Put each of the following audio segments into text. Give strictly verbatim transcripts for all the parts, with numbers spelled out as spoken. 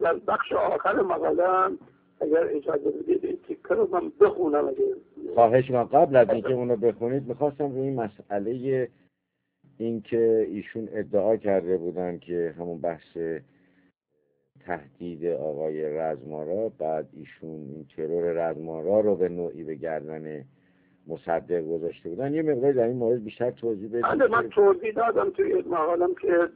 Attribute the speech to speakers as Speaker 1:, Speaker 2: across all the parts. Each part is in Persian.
Speaker 1: در بخش آخر مقالم اگر اجازه بدید این تیکه رو من بخونم. اگر
Speaker 2: خواهش می‌کنم قبل از اینکه اونو بخونید میخواستم روی این مسئله این که ایشون ادعا کرده بودن که همون بحث تهدید آقای رزمارا، بعد ایشون این ترور رزمارا رو به نوعی به گردن مصدق گذاشته بودن، یه مقدار در این مورد بیشتر توضیح بدید.
Speaker 1: بله من توضیح دادم توی مقالم که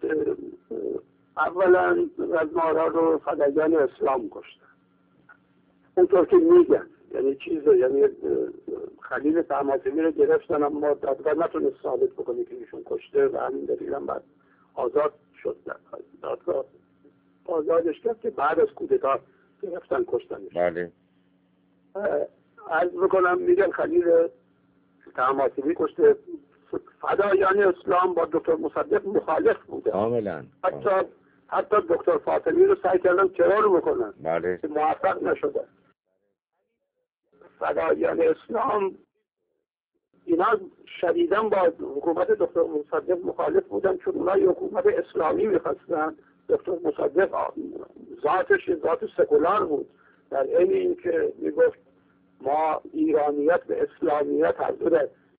Speaker 1: اولا رزمارا رو فدایان اسلام کشتن، اونطور که میگن، یعنی چیز یعنی خلیل طهماسبی رو گرفتن اما دادگاه نتونست ثابت بکنه که ایشون کشته و همین دلیل هم بعد آزاد شد. دادگاه آزادش کرد که بعد از کودتا گرفتن کشتنش.
Speaker 2: بله
Speaker 1: عرض میکنم میگن خلیل طهماسبی کشته، فدایان اسلام با دکتر مصدق مخالف بوده
Speaker 2: کاملا.
Speaker 1: حتی حتی دکتر فاطمی رو سعی کردن ترور بکنن
Speaker 2: بله
Speaker 1: که موفق نشده. فدایان اسلام اینا شدیداً با حکومت دکتر مصدق مخالف بودن چون اونا یه حکومت اسلامی میخواستن. دکتر مصدق ذاتش ذات سکولار بود، در این این که میگفت ما ایرانیت و اسلامیت هر دو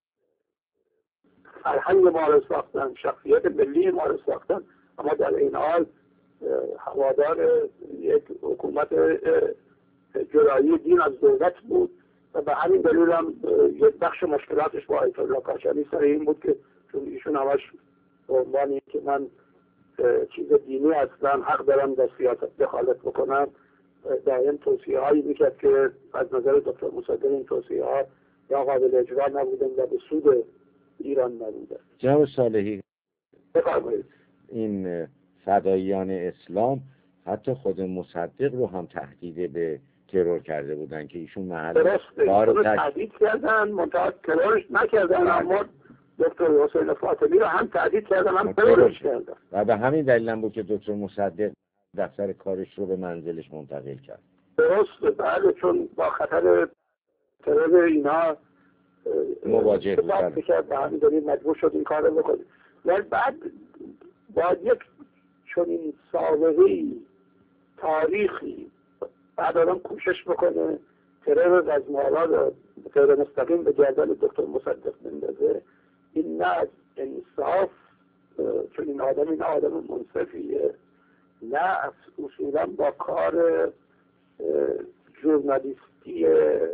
Speaker 1: فرهنگ ما رو ساختن، شخصیت ملی ما رو ساختن، اما در این حال هوادار یک حکومت جدایی دین از دولت بود و به همین دلیل هم یک بخش مشکلاتش با آیت الله کاشانی سر این بود که چون ایشون همش به عنوان که من چیز دینی هستم حق دارم در سیاست دخالت بکنم دائم توصیه هایی میکرد که از نظر دکتر مصدق این توصیه ها یا قابل اجرا نبودن و به سود ایران نبودن.
Speaker 2: جناب صالحی
Speaker 1: بفرمایید.
Speaker 2: این فداییان اسلام حتی خود مصدق رو هم تهدید به ترور کرده بودن که ایشون محل
Speaker 1: کار تهدید کردن، منتها ترورش نکردن، اما دکتر حسین فاطمی رو هم تهدید کردن هم ترورش کردن
Speaker 2: و به همین دلیل هم بود که دکتر مصدق دفتر کارش رو به منزلش منتقل کرد.
Speaker 1: درسته بله، چون با خطر ترور اینا
Speaker 2: مواجه بود
Speaker 1: کرد به همین دلیل مجبور شد این کار رو بکنه. ولی بعد با یک چنین سابقه‌ای تاریخی بعد آدم کوشش بکنه ترور رزمارا رو ترور مستقیم به گردن دکتر مصدق بندازه، این نه از انصاف، چون این آدم این آدم منصفیه، نه از اصولا با کار ژورنالیستی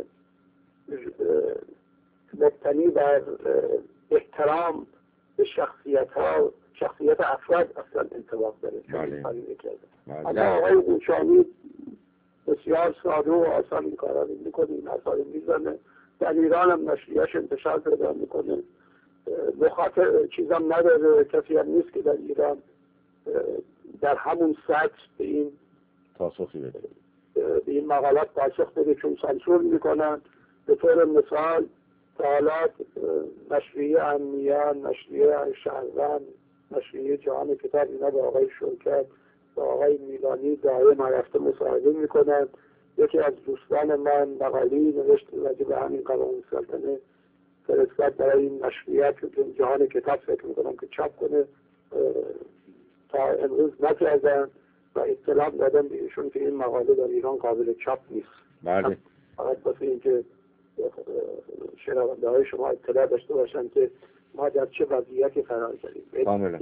Speaker 1: مبتنی بر احترام به شخصیت ها شخصیت افراد اصلا انطباق داره. اما آقای قوچانی بسیار ساده و آسان این کارا رو میکنه، این اثاری میزنه، در ایران هم نشریه‌اش انتشار پیدا میکنه، مخاطب چیزم نداره، کسی هم نیست که در ایران در همون سطح به این
Speaker 2: پاسخی بده،
Speaker 1: به این مقالات پاسخ بده، چون سانسور میکنن. به طور مثال سالات نشریه امنیان، نشریه شهروند، نشریه جهان کتاب اینا به آقای شوکت و آقای میلانی دائم رفته مصاحبه میکنن. یکی از دوستان من مقالی نوشت راجع به همین قانون سلطنه فرستاد برای این نشریه که جهان کتاب فکر میکنم که چاپ کنه، تا امروز نکردن و اطلاع دادن به ایشون که این مقاله در ایران قابل چاپ نیست.
Speaker 2: بله.
Speaker 1: فقط واسه اینکه شنونده های شما اطلاع داشته باشن که ما در چه وضعیتی قرار داریم.
Speaker 2: کاملا.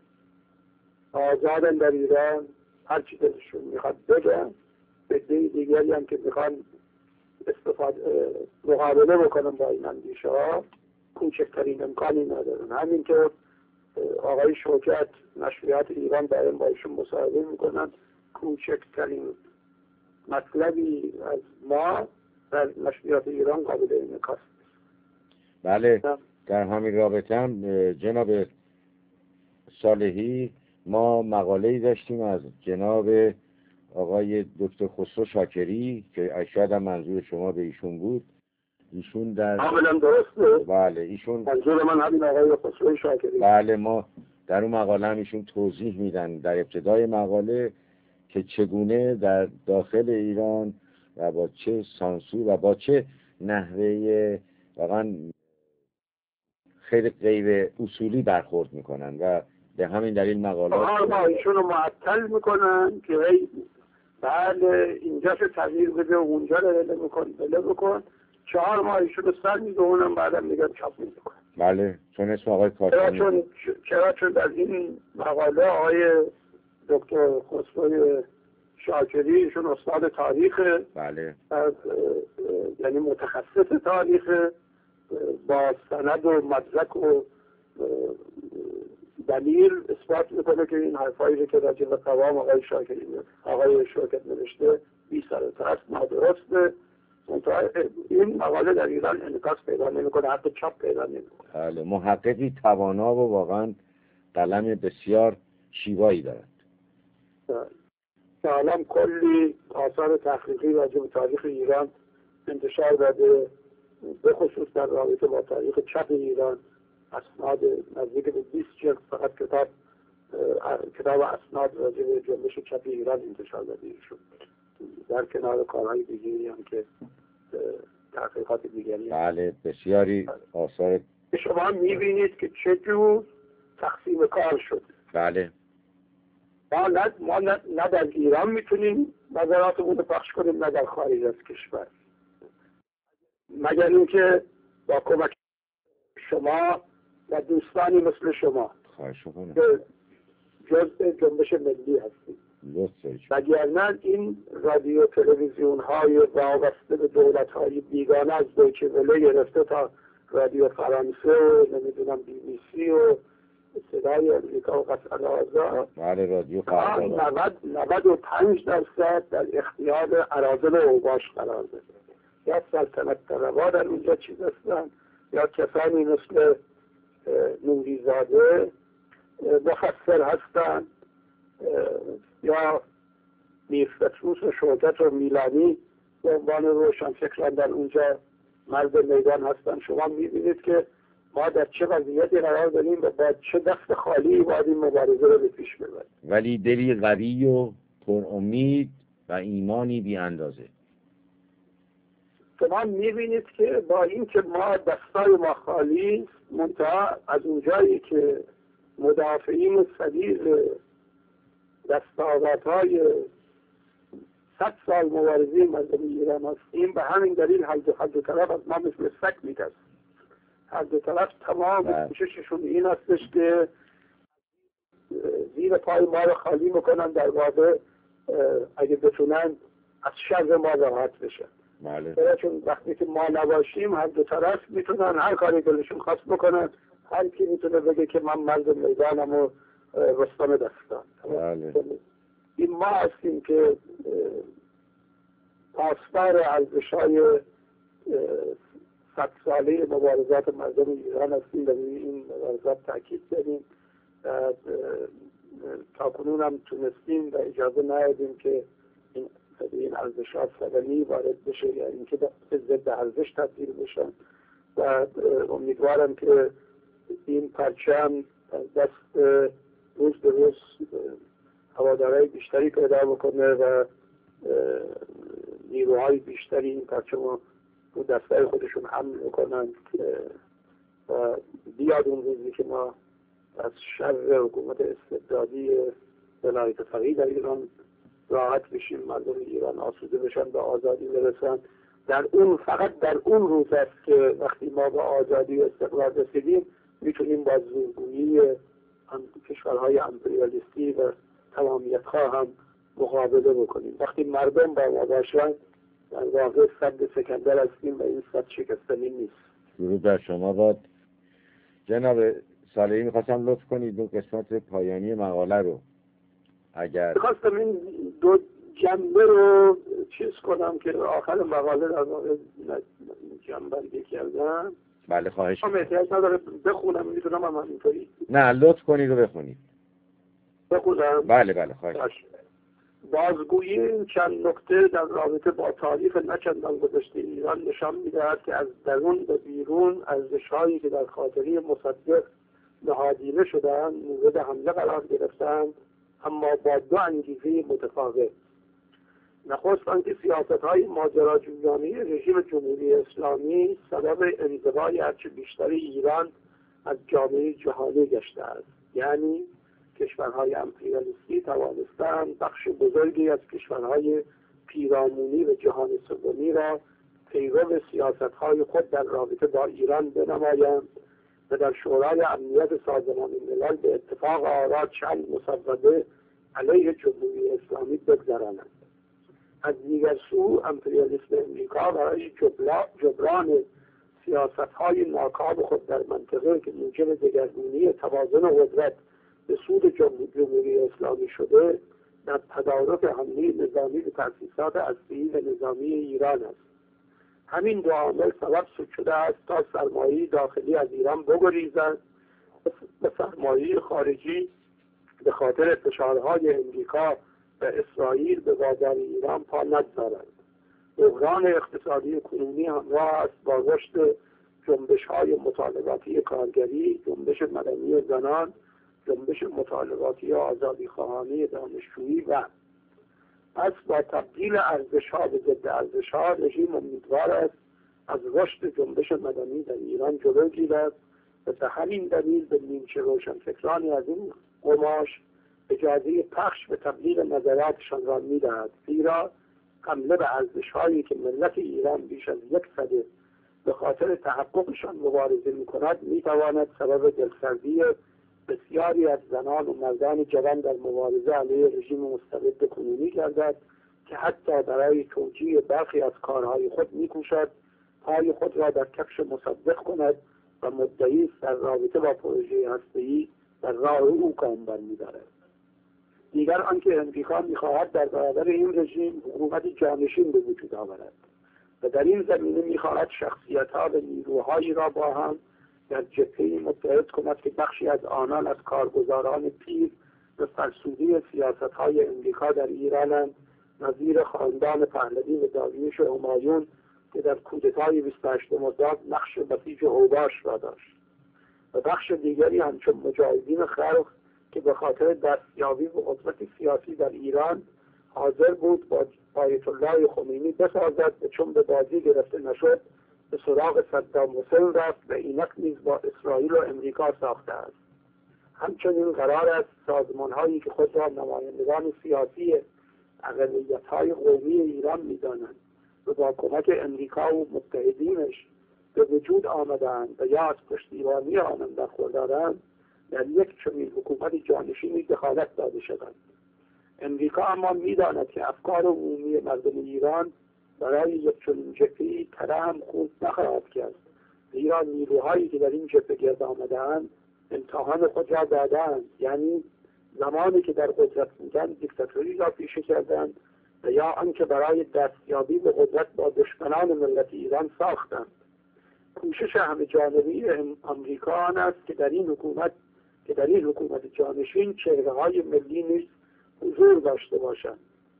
Speaker 1: آزادن در ایران، هر چی دلشون میخواد بگن، به دیگری هم که میخوان استفاده مقابله بکنن با این اندیشه ها کوچکترین امکانی ندارن. همین که آقای شوکت نشریات ایران دارن با ایشون مصاحبه میکنن، کوچکترین مطلبی از ما در نشریات ایران قابل انعکاس است.
Speaker 2: بله. در همین رابطه هم جناب صالحی ما مقاله‌ای داشتیم از جناب آقای دکتر خسرو شاکری که شاید هم منظور شما به ایشون بود. ایشون در
Speaker 1: کاملا درسته.
Speaker 2: بله ایشون
Speaker 1: منظور من همین آقای خسرو شاکری.
Speaker 2: بله ما در اون مقاله هم ایشون توضیح میدن در ابتدای مقاله که چگونه در داخل ایران و با چه سانسور و با چه نحوه واقعا خیلی غیر اصولی برخورد میکنن و به همین دلیل مقالات
Speaker 1: ما ایشون رو معطل میکنن که بله اینجا رو تغییر بده و اونجا رو بله بکن بله بکن چهار ماه ایشون رو سر میده اونم بعدم میگن چاپ میکنه.
Speaker 2: بله چون اسم آقای
Speaker 1: چرا
Speaker 2: کاشانی
Speaker 1: چون چرا چون در این مقاله آقای دکتر خسروی شاکری ایشون استاد تاریخ،
Speaker 2: بله
Speaker 1: از یعنی متخصص تاریخ، با سند و مدرک و دلیل اثبات میکنه که این حرفایی که راجع به قوام آقای شاکری آقای شوکت نوشته بی سر و ته است، نادرسته. این مقاله در ایران انعکاس پیدا نمیکنه، حتی چاپ پیدا نمیکنه.
Speaker 2: بله محققی توانا و واقعا قلم بسیار شیوایی دارد.
Speaker 1: حالا کلی آثار تحقیقی راجع به تاریخ ایران انتشار داده، به خصوص در رابطه با تاریخ چپ ایران. اسناد نزدیک به بیست جلد فقط کتاب کتاب اسناد راجع به جنبش چپ ایران انتشار داده شد، در کنار کارهای دیگری هم که تحقیقات دیگری.
Speaker 2: بله بسیاری آثار.
Speaker 1: شما میبینید که چجور تقسیم کار شد.
Speaker 2: بله
Speaker 1: ما نه ما نه در ایران میتونیم نظراتمون رو پخش کنیم، نه در خارج از کشور، مگر اینکه با کمک شما و دوستانی مثل شما
Speaker 2: خواهش می‌کنم
Speaker 1: که جزء جنبش ملی هستید. وگرنه این رادیو تلویزیون های وابسته به دولت های بیگانه از دویچه وله گرفته تا رادیو فرانسه و نمیدونم بی بی سی و صدای امریکا و قطر آزاد،
Speaker 2: بله رادیو
Speaker 1: نود نود و پنج درصد در اختیار اراذل و اوباش قرار داده. یا سلطنت طلبها در اونجا چیز هستن، یا کسانی مثل نوریزاده مفسر هستن، یا میرفتروس و شوکت و میلانی به عنوان روشنفکران در اونجا مرد میدان هستن. شما میبینید که ما در چه وضعیتی قرار داریم و با چه دست خالی باید این مبارزه رو به پیش ببریم.
Speaker 2: ولی دلی قوی و پر امید و ایمانی بی اندازه.
Speaker 1: شما میبینید که با این که ما دستای ما خالی منتها از اونجایی که مدافعین صدیق دستاوردهای صد سال مبارزه مردم ایران هستیم، به همین دلیل هر دو هر دو طرف از ما مثل سگ می‌ترسن. هر دو طرف تمام کوشششون این هستش که زیر پای ما رو خالی میکنن، در واقع اگه بتونن از شر ما راحت بشن.
Speaker 2: بله.
Speaker 1: چون وقتی که ما نباشیم هر دو طرف میتونن هر کاری دلشون خواست بکنن. هر کی میتونه بگه که من مرد میدانم و رستم دستان.
Speaker 2: بله.
Speaker 1: این ما هستیم که پاسدار ارزش‌های صد ساله مبارزات مردم ایران هستیم و این مبارزات تاکید داریم. تا کنون هم تونستیم و اجازه ندادیم که این این ارزش‌ها صدمه‌ای وارد بشه یا اینکه به ضد ارزش تبدیل بشن و امیدوارم که این پرچم دست روز به روز هوادارهای بیشتری پیدا بکنه و نیروهای بیشتری این پرچم رو رو دستای خودشون حمل بکنن و بیاد اون روزی که ما از شر حکومت استبدادی ولایت فقیه در ایران راحت بشیم، مردم ایران آسوده بشن، به آزادی برسن. در اون فقط در اون روز است که وقتی ما به آزادی و استقلال رسیدیم میتونیم با زورگویی کشورهای امپریالیستی و تمامیت‌خواه هم مقابله بکنیم. وقتی مردم با ما باشن در واقع سد سکندر هستیم و این سد شکستنی نیست.
Speaker 2: درود بر شما باد. جناب صالحی میخواستم لطف کنید دو قسمت پایانی مقاله رو اگر
Speaker 1: میخواستم این دو جنبه رو چیز کنم که آخر مقاله در واقع جنبندی کردم.
Speaker 2: بله خواهش
Speaker 1: میکنم. احتیاج نداره بخونم، میتونم هم همینطوری.
Speaker 2: نه لطف کنید و بخونید.
Speaker 1: بخونم؟
Speaker 2: بله بله خواهش.
Speaker 1: بازگویی چند نکته در رابطه با تاریخ نچندان گذشته ایران نشان می‌دهد که از درون به بیرون ارزش‌هایی که در خاطره مصدق نهادینه شدند مورد حمله قرار گرفتند، اما با دو انگیزه متفاوت. نخست آنکه سیاست‌های ماجراجویانه رژیم جمهوری اسلامی سبب انزوای هرچه بیشتر ایران از جامعه جهانی گشته است، یعنی کشورهای امپریالیستی توانستند بخش بزرگی از کشورهای پیرامونی و جهان سومی را پیرو سیاستهای خود در رابطه با ایران بنمایند و در شورای امنیت سازمان ملل به اتفاق آرا چند مسوده علیه جمهوری اسلامی بگذرانند. از دیگر سو امپریالیسم امریکا برای جبران سیاستهای ناکام خود در منطقه که موجب دگرگونی توازن قدرت به سود جمهوری اسلامی شده، در تدارک حمله نظامی به تأسیسات اصلی و نظامی ایران است. همین دو عامل سبب شده است تا سرمایه داخلی از ایران بگریزد و سرمایه خارجی به خاطر فشارهای امریکا و اسرائیل به بازار ایران پا نگذارد. بحران اقتصادی کنونی همراه است با رشد جنبش‌های مطالباتی کارگری، جنبش مدنی زنان، جنبش مطالباتی آزادیخواهانه دانشجویی و پس با تبدیل ارزش‌ها به ضد ارزش‌ها رژیم امیدوار است از رشد جنبش مدنی در ایران جلو گیرد و به همین دلیل به نیمچه روشنفکرانی از این قماش اجازه پخش و تبلیغ نظراتشان را می‌دهد، زیرا حمله به ارزش‌هایی که ملت ایران بیش از یک سده به خاطر تحققشان مبارزه می‌کند می‌تواند سبب دلسردی بسیاری از زنان و مردان جوان در مبارزه علیه رژیم مستبد کنونی گردد که حتی برای توجیه برخی از کارهای خود می‌کوشد پای خود را در کفش مصدق کند و مدعی است در رابطه با پروژه هسته‌ای در راه او گام برمی‌دارد. دیگر آنکه امریکا می‌خواهد در برابر این رژیم حکومت جانشین به وجود آورد و در این زمینه می‌خواهد شخصیت‌ها و نیروهایی را با هم در جبهه‌ای متحد کند که بخشی از آنان از کارگزاران پیر و فرسوده سیاست‌های امریکا در ایرانند، نظیر خاندان پهلوی و داریوش همایون که در کودتای بیست و هشتم مرداد نقش بسیج اوباش را داشت، و بخش دیگری همچون مجاهدین خلق که به خاطر دستیابی به قدرت سیاسی در ایران حاضر بود با آیت الله خمینی بسازد و چون به بازی گرفته نشد به سراغ صدام حسین رفت و اینک نیز با اسرائیل و امریکا ساخته است. همچنین قرار است سازمان‌هایی که خود را نمایندگان سیاسی اقلیت‌های قومی ایران می‌دانند و با کمک امریکا و متحدینش به وجود آمدند و یا از پشتیبانی آنان برخوردارند در یک چنین حکومت جانشینی دخالت داده شدند. امریکا اما می‌داند که افکار عمومی مردم ایران برای یک چنین جبهه‌ای ترحم خود نخواهد کرد، زیرا نیروهایی که در این جبهه گرد آمده‌اند امتحان خود را دادند، یعنی زمانی که در قدرت بودند دیکتاتوری را پیشه کردند و یا آنکه برای دستیابی به قدرت با دشمنان ملت ایران ساختند. کوشش همه جانبی امریکا آن است که در این حکومت که در این حکومت جانشین چهره‌های ملی نیز حضور داشته باشند.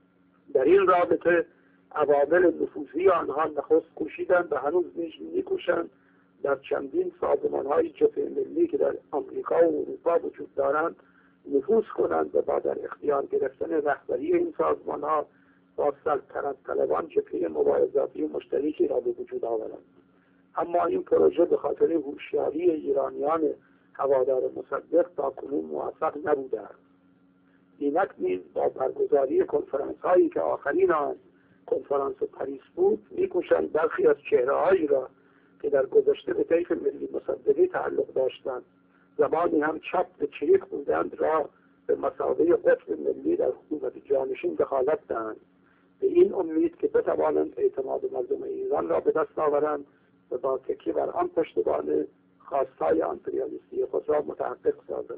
Speaker 1: در این رابطه عوامل نفوذی آنها نخست کوشیدند و هنوز نیز می‌کوشند در چندین سازمان‌های جبهه ملی که در آمریکا و اروپا وجود دارند نفوذ کنند و با در اختیار گرفتن رهبری این سازمان‌ها با سلطنت طلبان جبهه مبارزاتی مشترکی را به وجود آورند. اما این پروژه به خاطر هوشیاری ایرانیان هوادار مصدق تاکنون موفق نبوده است. اینک نیز با برگزاری کنفرانس‌هایی که آخرین آن کنفرانس پاریس بود می‌کوشند برخی از چهره‌هایی را که در گذشته به طیف ملی مصدقی تعلق داشتند زمانی هم چپ و چریک بودند را به مثابه قطب ملی در حکومت جانشین دخالت دهند، به این امید که بتوانند اعتماد مردم ایران را به دست آورند و با تکیه بر آن پشتوانه خواستهای امپریالیستی خود را متحقق سازند.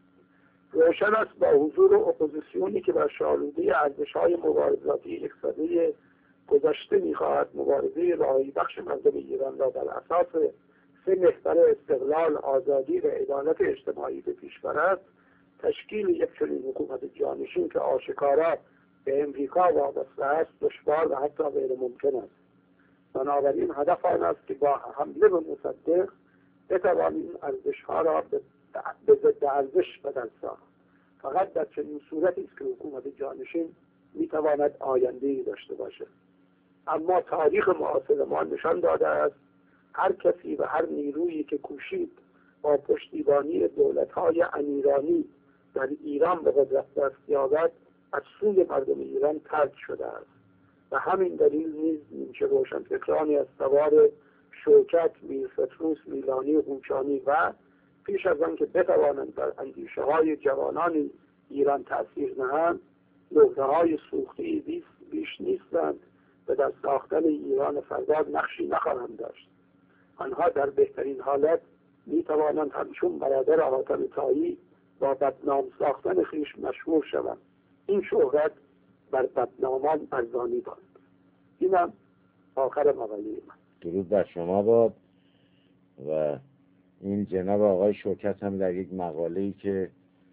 Speaker 1: روشن است با حضور اپوزیسیونی که بر شالوده ارزش‌های مبارزاتی یک سده گذشته می‌خواهد مبارزه رهایی بخش مردم ایران را بر اساس سه محور استقلال، آزادی و عدالت اجتماعی به پیش برد، تشکیل یک چنین حکومت جانشین که آشکارا به امریکا وابسته است دشوار و حتی غیر ممکن است. بنابراین هدف آن است که با حمله به مصدق بتوانیم ارزش‌ها را به ضد ارزش بدل ساخت. فقط در چنین صورتی است که حکومت جانشین میتواند آینده‌ای داشته باشد. اما تاریخ معاصر ما نشان داده است هر کسی و هر نیرویی که کوشید با پشتیبانی دولت‌های امیرانی در ایران به قدرت دست یابد از سوی مردم ایران ترک شده است و همین دلیل نیز نیمچه روشنفکرانی از سوار شوکت، میرفتروس، میلانی، قوچانی و پیش از آن که بتوانند بر اندیشه های جوانان ایران تأثیر نهند، نقطه های سوختی بیش نیستند و در ساختن ایران فردا نقشی نخواهند داشت. آنها در بهترین حالت می توانند همچون برادر حاتم طایی با بدنام ساختن خویش مشهور شوند. این شهرت بر بدنامان ارزانی باد. اینم آخر مقاله من.
Speaker 2: درود بر شما باد. و این جناب آقای شوکت هم در یک مقاله‌ای که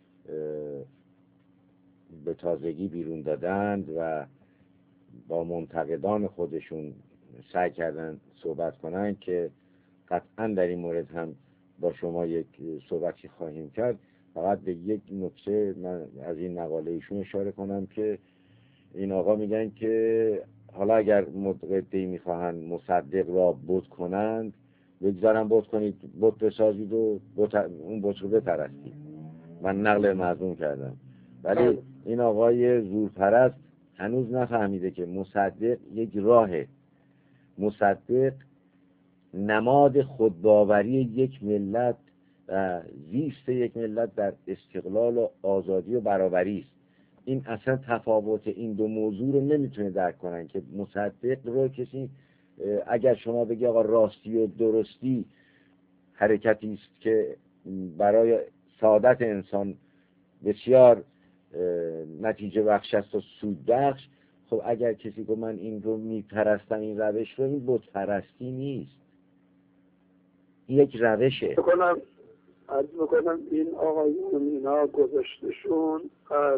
Speaker 2: به تازگی بیرون دادند و با منتقدان خودشون سعی کردن صحبت کنن که قطعا در این مورد هم با شما یک صحبتی خواهیم کرد. فقط به یک نکته من از این مقاله ایشون اشاره کنم که این آقا میگن که حالا اگر مدعی میخواهند مصدق را بت کنند، بگذارن بت کنید، بت بسازید و بت اون بت رو بپرستید. من نقل مظلوم کردم، ولی این آقای زورپرست هنوز نفهمیده که مصدق یک راهه. مصدق نماد خودباوری یک ملت و زیست یک ملت در استقلال و آزادی و برابری است. این اصلا تفاوت این دو موضوع رو نمیتونه درک کنن که مصدق رو کسی اگر شما بگی آقا راستی و درستی حرکتی است که برای سعادت انسان بسیار نتیجه بخش است و سود بخش، خب اگر کسی که من این رو میپرستم این روش رو، این بت پرستی نیست، این یک روشه.
Speaker 1: بکنم عرض بکنم این آقایون اینا گذاشتشون از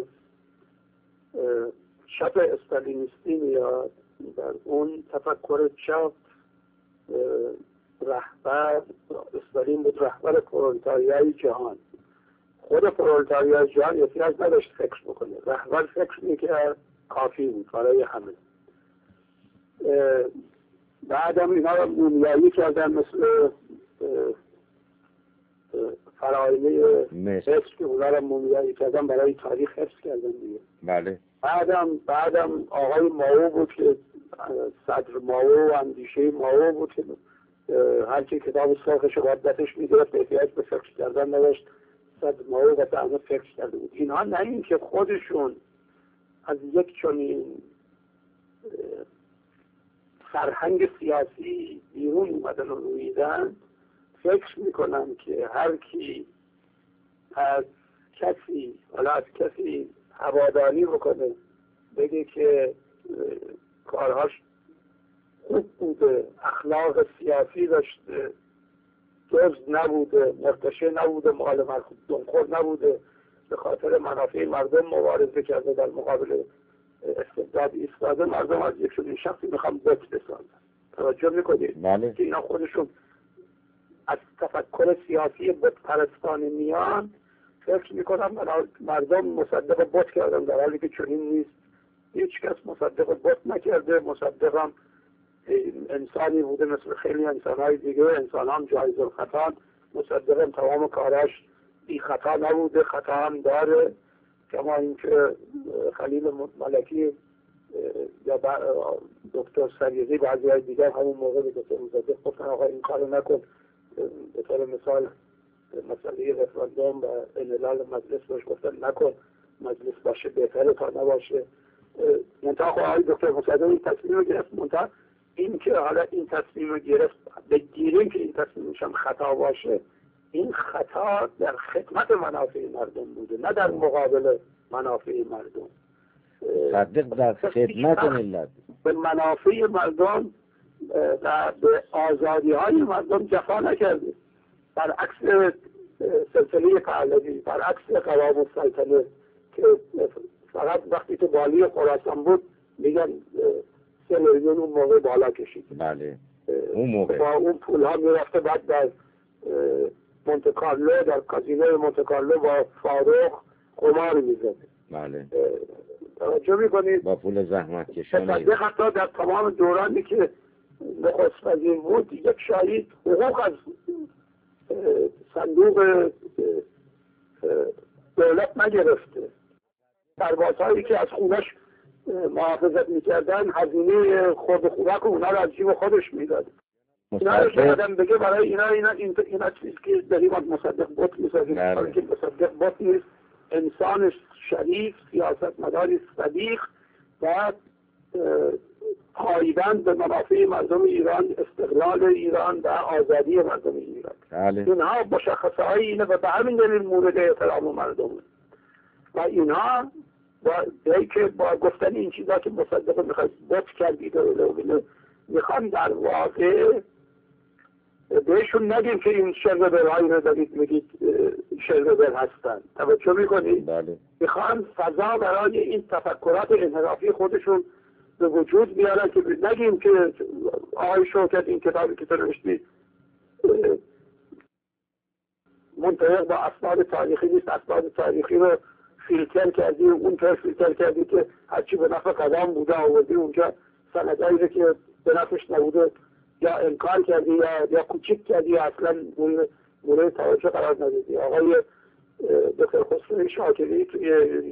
Speaker 1: چپ استالینیستی میاد. در اون تفکر چپ رهبر استالین بود، رهبر پرولتاریای جهان. خود پرولتاریای جهان احتیاج نداشت فکر بکنه، رهبر فکر میکرد کافی بود برای همه. بعدم اینا رو مومیایی کردن مثل فراینه حفظ که اونا رو مومیایی کردن برای تاریخ حفظ کردن دیگه.
Speaker 2: بله.
Speaker 1: بعدم بعدم آقای ماو بود که صدر ماو و اندیشه ماو بود که هر کی کتاب سرخش باید دستش میگرفت، احتیاج به فکر کردن نداشت. صدر ماو و تمام فکر کرده بود. اینها نه این که خودشون از یک چنین فرهنگ سیاسی بیرون اومدن و رویدن، فکر میکنن که هر کی از کسی حالا از کسی هواداری بکنه، بگه که کارهاش خوب بوده، اخلاق سیاسی داشته، دزد نبوده، مرتشه نبوده، مال دمخور نبوده، به خاطر منافع مردم مبارزه کرده، در مقابل استبداد ایستاده، مردم از یک چنین شخصی میخوام بت بسازن. توجه میکنید؟
Speaker 2: بله.
Speaker 1: که اینا خودشون از تفکر سیاسی بت پرستانه میان، فکر میکنم مردم مصدق بت کردن، در حالی که چنین نیست. هیچ کس مصدق بت نکرده. مصدق هم انسانی بوده مثل خیلی انسانهای دیگه. انسان هم جایز الخطا. مصدق هم تمام کاراش بی خطا نبوده، خطا هم داره. کما اینکه خلیل ملکی یا دکتر سریزی بعضی های دیگر همون موقع به دکتر مصدق گفتن آقا این کارو نکن، به طور مثال مسئله رفراندوم و انحلال مجلس بهش گفتن نکن، مجلس باشه بهتره تا نباشه. منطقه آقای دکتر مصدق این تصمیم رو گرفت. منطقه این که حالا این تصمیم رو گرفت بگیریم که این تصمیمش هم خطا باشه، این خطا در خدمت منافع مردم بوده، نه در مقابل منافع مردم.
Speaker 2: صدق در خدمت ملت،
Speaker 1: به منافع مردم و به آزادی های مردم جفا نکرده. برعکس سلسله پهلوی، برعکس قوام السلطنه که فقط وقتی که والی خراسان بود میگن سه میلیون اون موقع بالا کشید.
Speaker 2: بله اون موقع
Speaker 1: با اون پول ها میرفته بعد در مونته کارلو، در کازینوی مونته کارلو با فاروق قمار میزده.
Speaker 2: بله.
Speaker 1: توجه میکنید؟
Speaker 2: با پول زحمت کشانه.
Speaker 1: حتی در تمام دورانی که نخست وزیر بود، یک شهید حقوق از صندوق دولت نگرفته. سربازهایی که از خونش محافظت میکردن هزینه خورد خوراک و اونا رو از جیب خودش میداد. اینا رو که آدم بگه برای اینا اینا اینا, اینا چیز که داریم مصدق بوت میسازیم، حالی که مصدق بوت نیست، انسان شریف، سیاستمداری صدیق و پایبند به منافع مردم ایران، استقلال ایران و آزادی مردم ایران.
Speaker 2: بله.
Speaker 1: اینها مشخصه های اینه و به همین دلیل مورد احترام مردم و اینها با جایی که با گفتن این چیزا که مصدق میخواید بوت کردید و میخوان در واقع بهشون نگیم که این شربرهایی رو دارید میگید شربر هستن. توجه میکنید؟
Speaker 2: بله.
Speaker 1: میخوان فضا برای این تفکرات انحرافی خودشون به وجود بیارن که نگیم که آقای شوکت این کتابی که تو نوشتی منطبق با اسناد تاریخی نیست، اسناد تاریخی رو فیلتر کردی، اون طور فیلتر کردی که هرچی به نفع قدم بوده آوردی اونجا، سندایی رو که به نفعش نبوده یا انکار کردی یا یا کوچیک کردی یا اصلا مورد توجه قرار ندادی. آقای دکتر خسروی شاکری توی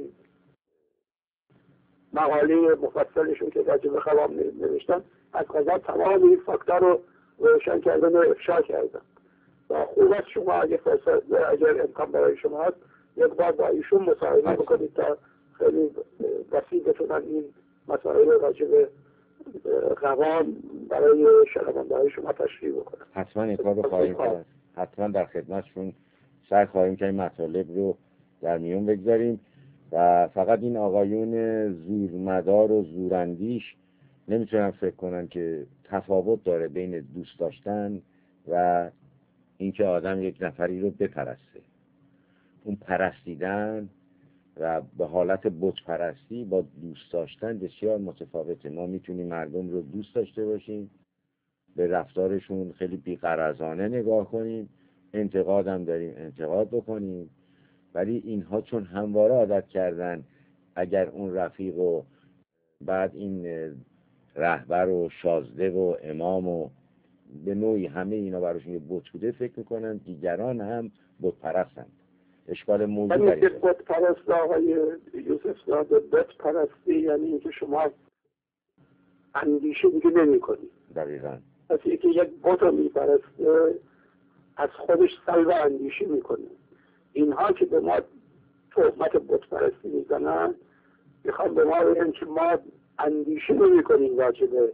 Speaker 1: مقاله مفصلشون که راجع به خواب نوشتن از قضا تمام این فاکتور رو روشن کردن و افشا کردن و خوب است شما اگه فرصت اگر امکان برای شما هست یک بار با ایشون مصاحبه بکنید تا خیلی وسیع بتونن این مسائل راجع به قوام برای شنونده های شما تشریح بکنن.
Speaker 2: حتما این کار رو خواهیم کرد، حتما در خدمتشون سعی خواهیم که این مطالب رو در میون بگذاریم و فقط این آقایون زورمدار و زوراندیش نمیتونن فکر کنن که تفاوت داره بین دوست داشتن و اینکه آدم یک نفری رو بپرسته. اون پرستیدن و به حالت بت پرستی با دوست داشتن بسیار متفاوته. ما میتونیم مردم رو دوست داشته باشیم، به رفتارشون خیلی بی‌غرضانه نگاه کنیم، انتقادم داریم انتقاد بکنیم، ولی اینها چون همواره عادت کردن اگر اون رفیق و بعد این رهبر و شازده و امام و به نوعی همه اینا براشون یه بت بوده فکر میکنن دیگران هم بت پرستند. اشکال موضوع
Speaker 1: یعنی که بت پرست آقای یوسف زاده بت پرستی یعنی اینکه شما اندیشه دیگه نمی کنید.
Speaker 2: دقیقا.
Speaker 1: پس اینکه یک بت رو می پرسته از خودش سلب اندیشه می کنه. اینها که به ما تهمت بت پرستی می زنن میخوان به ما بگن که ما اندیشه نمی کنیم راجع به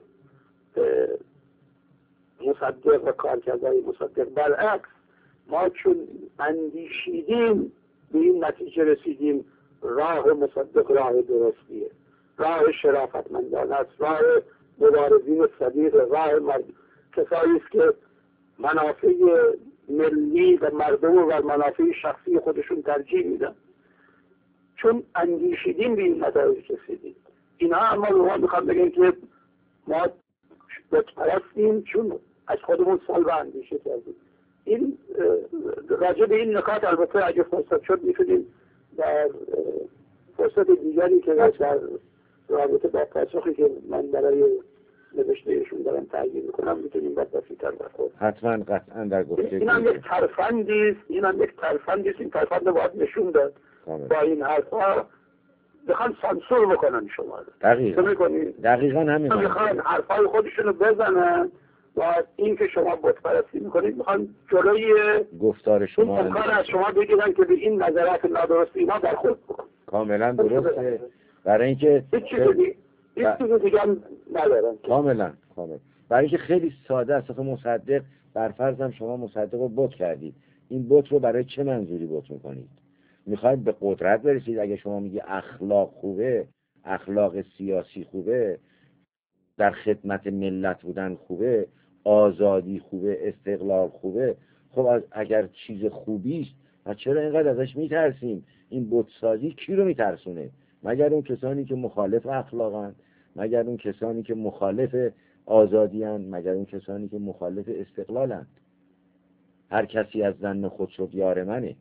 Speaker 1: مصدق و کارکردهای مصدق. برعکس ما چون اندیشیدیم به این نتیجه رسیدیم راه مصدق راه درستیه، راه شرافتمندانه است، راه مبارزین صدیق، راه مرد... کسایی است که منافع ملی و مردم و منافع شخصی خودشون ترجیح میدن. چون اندیشیدیم به این نتایج رسیدیم. اینا اما به ما میخوام بگن که ما بت پرستیم چون از خودمون سلب اندیشه کردیم. این راجع به این نکات البته اگه فرصت شد میتونیم در فرصت دیگری که در رابطه با پاسخی که من برای نوشتهشون دارم تحلیل میکنم میتونیم بعد وسیع‌تر برخورد.
Speaker 2: حتما قطعا در گفته
Speaker 1: این هم یک ترفندی است، این هم یک ترفندی است، این ترفند رو باید نشون داد. با این حرفا بخوان سانسور بکنن شما رو.
Speaker 2: دقیقا دقیقا همین
Speaker 1: میخوان حرفای خودشون رو بزنن و این که شما بت پرستی میکنید میخوان جلوی
Speaker 2: گفتار شما
Speaker 1: این امکان از شما بگیرن که به این نظرات نادرست اینا برخورد بکن.
Speaker 2: کاملا درسته. برای اینکه
Speaker 1: هیچ چیزی هیچ چیزی دیگه ندارن.
Speaker 2: کاملا کاملا برای اینکه خیلی ساده است. مصدق برفرض هم شما مصدق رو بت کردید، این بت رو برای چه منظوری بت میکنید؟ میخواید به قدرت برسید؟ اگه شما میگی اخلاق خوبه، اخلاق سیاسی خوبه، در خدمت ملت بودن خوبه، آزادی خوبه، استقلال خوبه، خب اگر چیز خوبی است و چرا اینقدر ازش میترسیم؟ این بتسازی کی رو میترسونه؟ مگر اون کسانی که مخالف اخلاقن؟ مگر اون کسانی که مخالف آزادیان؟ مگر اون کسانی که مخالف استقلالن؟ هر کسی از ظن خود شد یار منه.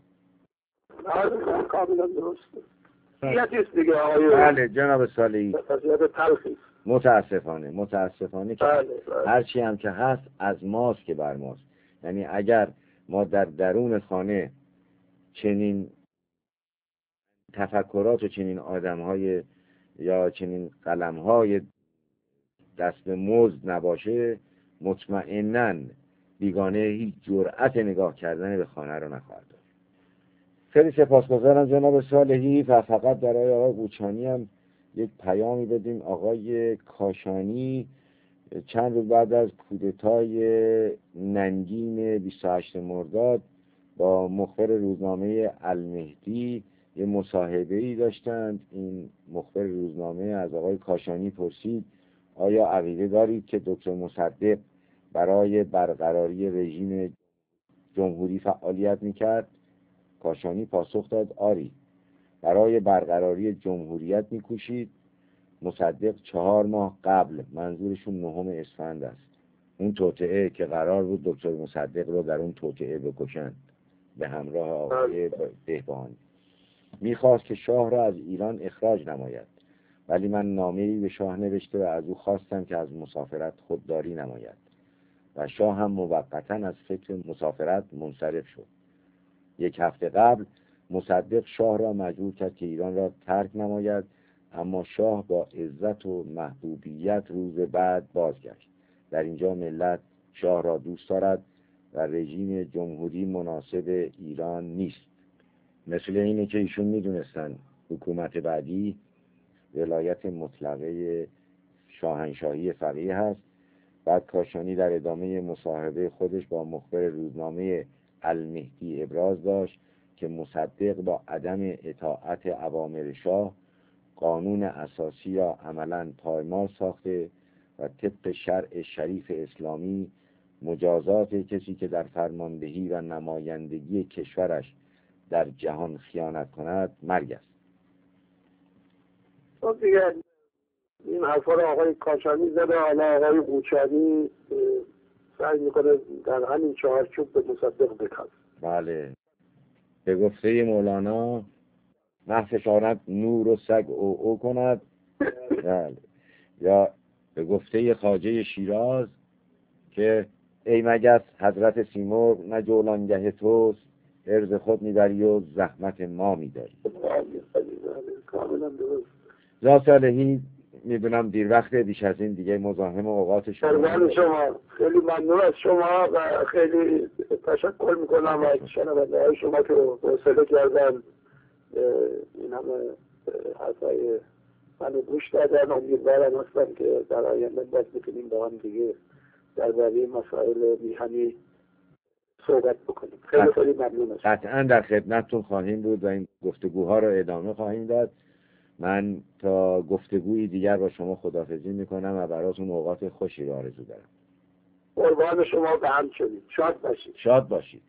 Speaker 1: کاملا درسته. سیاست دیگه آقای
Speaker 2: بله جناب صالحی.
Speaker 1: سیاست تلخی.
Speaker 2: متاسفانه متاسفانه که
Speaker 1: بله بله.
Speaker 2: هرچی هم که هست از ماست که بر ماست. یعنی اگر ما در درون خانه چنین تفکرات و چنین آدم‌های یا چنین قلم‌های دست به مزد نباشه، مطمئناً بیگانه هیچ جرأت نگاه کردن به خانه رو نخواهد داشت. خیلی سپاسگزارم جناب صالحی. و فقط برای آقای قوچانی هم یک پیامی بدیم. آقای کاشانی چند روز بعد از کودتای ننگین بیست و هشتم مرداد با مخبر روزنامه المهدی یه مصاحبه‌ای داشتند. این مخبر روزنامه از آقای کاشانی پرسید آیا عقیده دارید که دکتر مصدق برای برقراری رژیم جمهوری فعالیت میکرد؟ کاشانی پاسخ داد آری، برای برقراری جمهوریت میکوشید. مصدق چهار ماه قبل، منظورشون نهم اسفند است، اون توطئه که قرار بود دکتر مصدق رو در اون توطئه بکشند به همراه آقای بهبهانی، میخواست که شاه را از ایران اخراج نماید، ولی من نامه‌ای به شاه نوشته و از او خواستم که از مسافرت خودداری نماید و شاه هم موقتا از فکر مسافرت منصرف شد. یک هفته قبل مصدق شاه را مجبور کرد که ایران را ترک نماید، اما شاه با عزت و محبوبیت روز بعد بازگشت. در اینجا ملت شاه را دوست دارد و رژیم جمهوری مناسب ایران نیست. مثل اینه که ایشون میدونستن حکومت بعدی ولایت مطلقه شاهنشاهی فقیه هست. بعد کاشانی در ادامه مصاحبه خودش با مخبر روزنامه المهدی ابراز داشت که مصدق با عدم اطاعت اوامر شاه قانون اساسی را عملاً پایمال ساخته و طبق شرع شریف اسلامی مجازات کسی که در فرماندهی و نمایندگی کشورش در جهان خیانت کند مرگ است.
Speaker 1: خب دیگه این حرفا رو آقای کاشانی زده، حالا آقای قوچانی سعی میکنه در همین چهارچوب به مصدق بکن.
Speaker 2: بله، به گفته مولانا نفشاند نور و سگ او او کند. بله. یا به گفته خواجه شیراز که ای مگس حضرت سیمرغ نه جولانگه توست، عرض خود میبری و زحمت ما میداری.
Speaker 1: کاملا درست.
Speaker 2: یا صالحی میدونم دیر وقته، بیش از این دیگه مزاحم اوقات شما.
Speaker 1: قربان شما، خیلی ممنون از شما و خیلی تشکر میکنم از شنونده های شما که حوصله کردن این همه حرفای منو گوش دادن. امیدوارم هستم که در آینده باز بتونیم با هم دیگه درباره مسائل میهنی صحبت بکنیم. خیلی خیلی ممنون هستم.
Speaker 2: قطعا در خدمتتون خواهیم بود و این گفتگوها رو ادامه خواهیم داد. من تا گفتگوی دیگر با شما خداحافظی میکنم و براتون اوقات خوشی رو آرزو دارم.
Speaker 1: قربان شما به همچنین. شاد باشید.
Speaker 2: شاد باشید.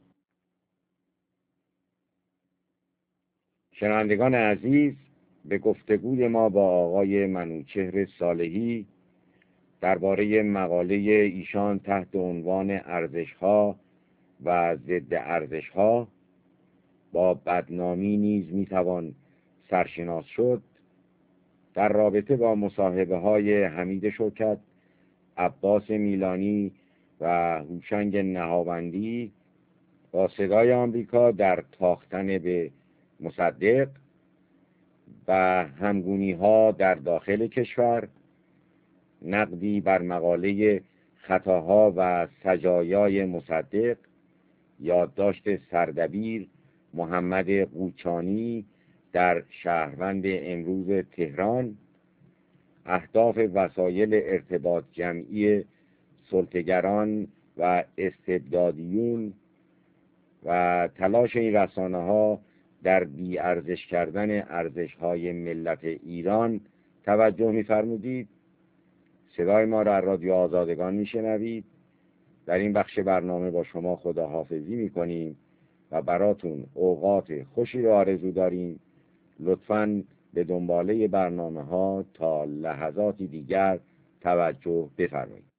Speaker 2: شنوندگان عزیز، به گفتگوی ما با آقای منوچهر صالحی درباره مقاله ایشان تحت عنوان ارزش‌ها و ضد ارزش‌ها با بدنامی نیز میتوان سرشناس شد، در رابطه با مصاحبه های حمید شوکت، عباس میلانی و هوشنگ نهاوندی با صدای آمریکا در تاختن به مصدق و همگونی ها در داخل کشور، نقدی بر مقاله خطاها و سجایای مصدق، یادداشت سردبیر محمد قوچانی در شهروند امروز تهران، اهداف وسایل ارتباط جمعی سلطه‌گران و استبدادیون و تلاش این رسانه ها در بی ارزش کردن ارزش های ملت ایران توجه می‌فرمودید. صدای ما را رادیو آزادگان میشنوید. در این بخش برنامه با شما خداحافظی میکنیم و براتون اوقات خوشی را آرزو داریم. لطفاً به دنباله برنامه ها تا لحظاتی دیگر توجه بفرمایید.